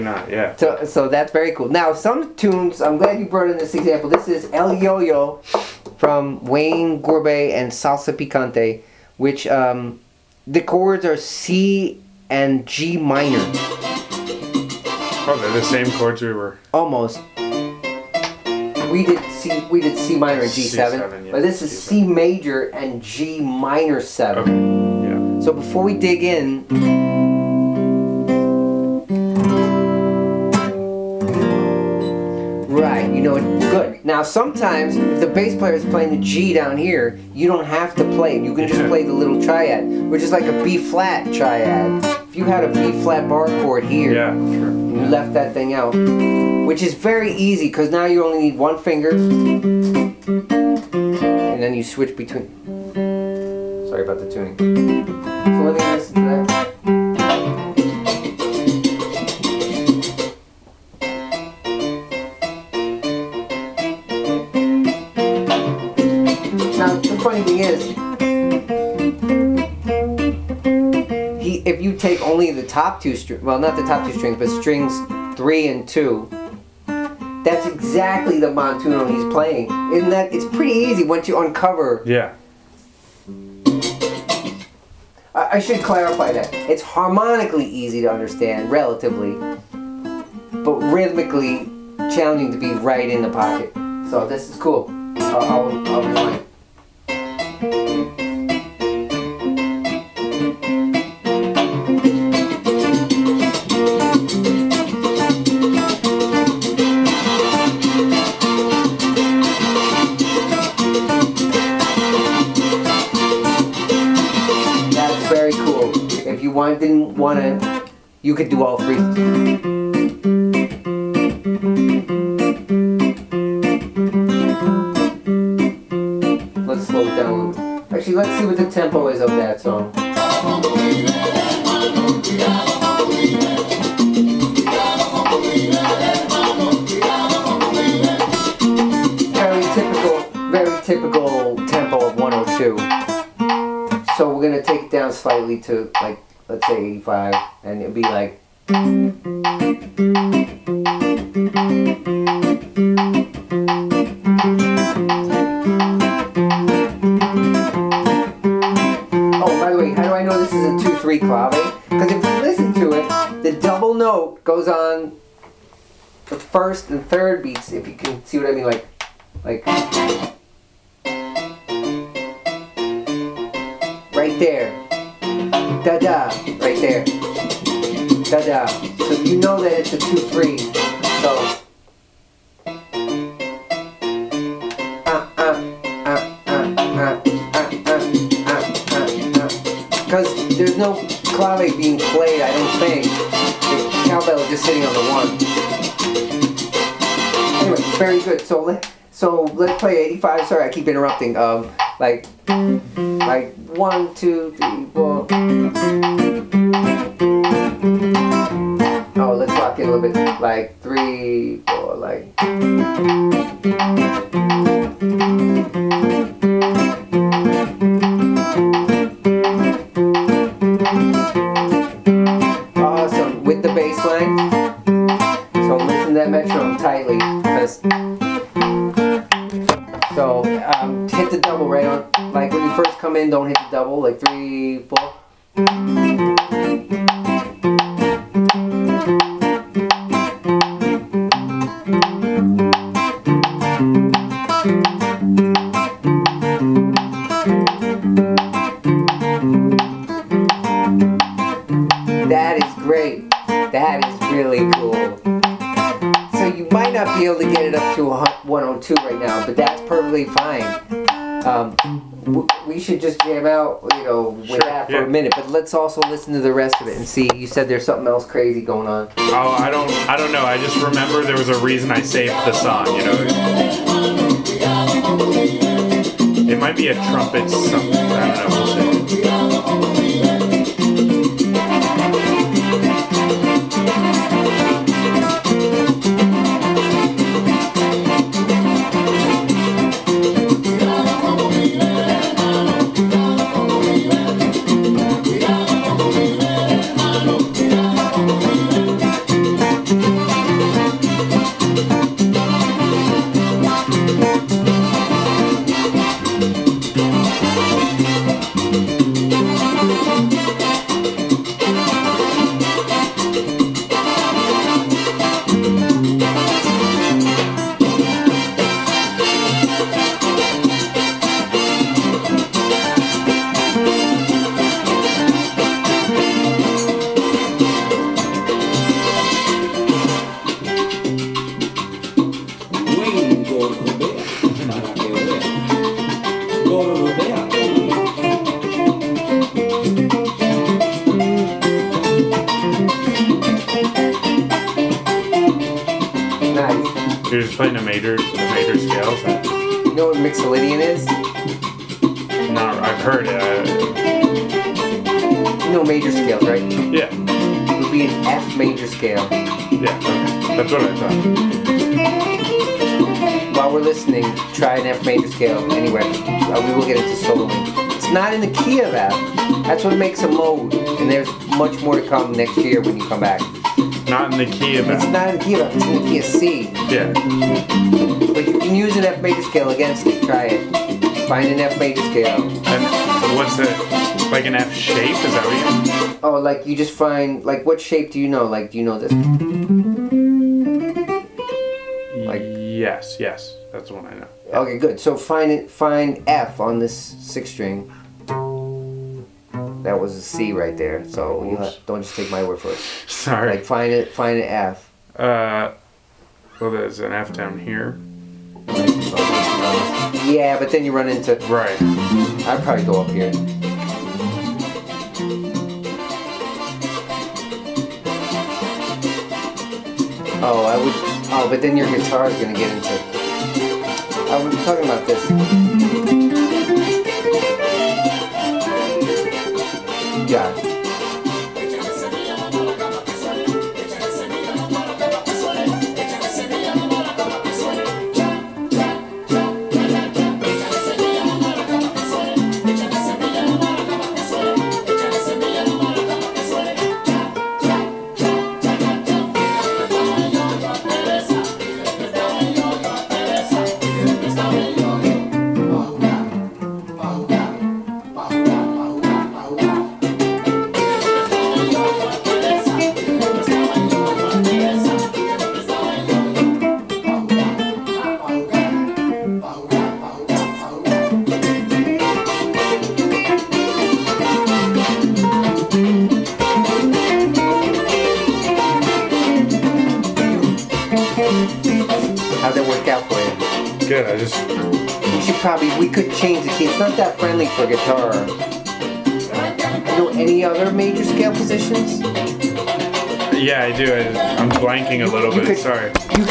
Not, yeah. So that's very cool. Now, some tunes, I'm glad you brought in this example. This is El Yo-Yo from Wayne Corbet and Salsa Picante, which the chords are C and G minor. Oh, they're the same chords we were... Almost. We did C minor and G7, yeah, but this is C major and G minor 7. Okay, yeah. So before we dig in, right, you know, good. Now sometimes if the bass player is playing the G down here, you don't have to play it. You can just play the little triad, which is like a B flat triad. If you had a B flat bar chord here, Yeah, sure. and you left that thing out, which is very easy because now you only need one finger, and then you switch between. Sorry about the tuning. So let me listen to that. Now the funny thing is, if you take only the top two strings, well, not the top two strings, but strings 3 and 2, that's exactly the montuno he's playing. Isn't that? It's pretty easy once you uncover. Yeah. I should clarify that. It's harmonically easy to understand, relatively, but rhythmically challenging to be right in the pocket. So this is cool. I'll rewind. Didn't want to, you could do all three. Let's slow it down a little bit. Actually, let's see what the tempo is of that song. Very typical tempo of 102. So we're going to take it down slightly to, like, let's say 85, and it'd be like. Oh, by the way, how do I know this is a 2/3 clave? Because if you listen to it, the double note goes on the first and third beats, if you can see what I mean, like. Right there. Da-da, right there. Da-da. So you know that it's a 2/3. So. Because there's no clave being played, I don't think. The cowbell is just sitting on the 1. Anyway, very good. So let's play 85. Sorry, I keep interrupting. Like 1, 2, 3, 4. Oh, let's lock in a little bit. Like 3, 4, like. Awesome. With the bass line. So listen to that metronome tightly. So hit the double right on. Like when you first come in, don't hit the double. Like 3, 4. That is great. That is really cool. So you might not be able to get it up to 102 right now, but that's perfectly fine. We should just jam out, with that for a minute. But let's also listen to the rest of it and see. You said there's something else crazy going on. Oh, I don't know. I just remember there was a reason I saved the song. It might be a trumpet something. I don't know. We'll see. You're just playing the major scales. You know what Mixolydian is? No, I've heard it. You know major scales, right? Yeah. It would be an F major scale. Yeah. Okay. That's what I thought. While we're listening, try an F major scale anywhere. We will get into soloing. It's not in the key of F. That's what makes a mode. And there's much more to come next year when you come back. Not in the key of It's F. not in the key of F. It's in the key of C. Yeah. But you can use an F major scale against it. Try it. Find an F major scale. And what's it? Like an F shape? Is that what you? Oh, like you just find, like what shape do you know? Like, do you know this? Like- Yes. That's the one I know. Okay, good. So find F on this 6 string. That was a C right there. So don't just take my word for it. Sorry. Like find an F. Well, there's an F down here. Yeah, but then you run into. Right. I'd probably go up here. Oh, I would. Oh, but then your guitar is gonna get into. I was talking about this. Yeah. How'd that work out for you? Good. We could change the key. It's not that friendly for guitar. You know any other major scale positions? Yeah, I do. I'm blanking a little bit. Sorry. You